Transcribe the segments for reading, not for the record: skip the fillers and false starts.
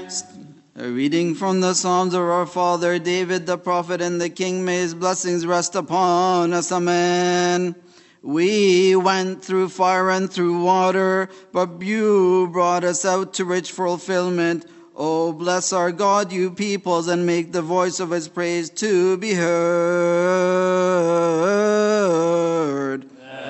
A reading from the Psalms of our father David the prophet and the king. May his blessings rest upon us. Amen. We went through fire and through water, but you brought us out to rich fulfillment. Oh, bless our God, you peoples, and make the voice of his praise to be heard.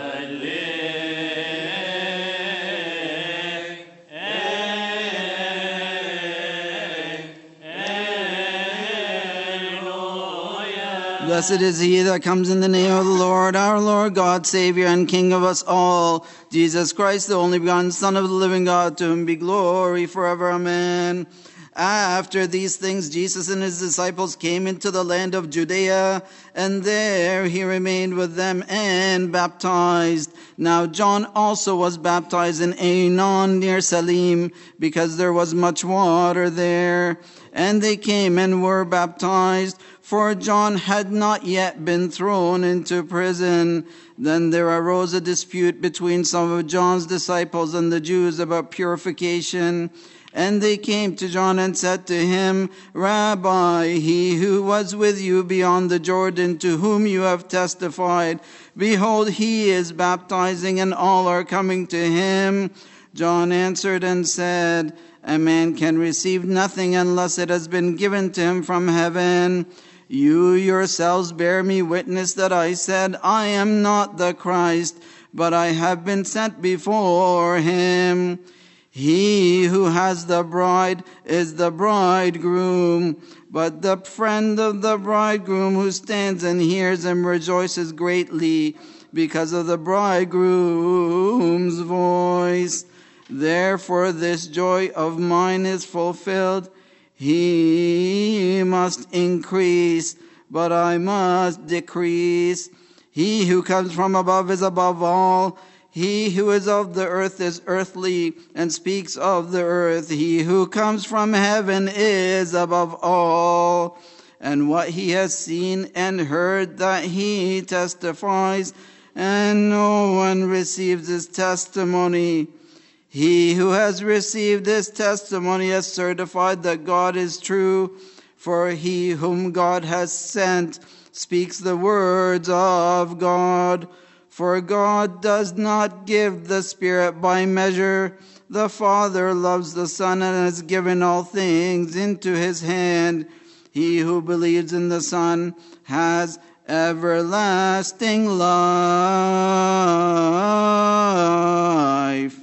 Blessed is he that comes in the name of the Lord, our Lord God, Savior and King of us all, Jesus Christ, the only begotten Son of the living God, to whom be glory forever. Amen. After these things, Jesus and his disciples came into the land of Judea, and there he remained with them and baptized. Now John also was baptized in Aenon near Salim, because there was much water there. And they came and were baptized, for John had not yet been thrown into prison. Then there arose a dispute between some of John's disciples and the Jews about purification. And they came to John and said to him, Rabbi, he who was with you beyond the Jordan, to whom you have testified, behold, he is baptizing, and all are coming to him. John answered and said, A man can receive nothing unless it has been given to him from heaven. You yourselves bear me witness that I said, I am not the Christ, but I have been sent before him. He who has the bride is the bridegroom, but the friend of the bridegroom who stands and hears him rejoices greatly because of the bridegroom's voice. Therefore this joy of mine is fulfilled. He must increase, but I must decrease. He who comes from above is above all. He who is of the earth is earthly, and speaks of the earth. He who comes from heaven is above all. And what he has seen and heard, that he testifies, and no one receives his testimony. He who has received this testimony has certified that God is true, for he whom God has sent speaks the words of God. For God does not give the Spirit by measure. The Father loves the Son and has given all things into his hand. He who believes in the Son has everlasting life.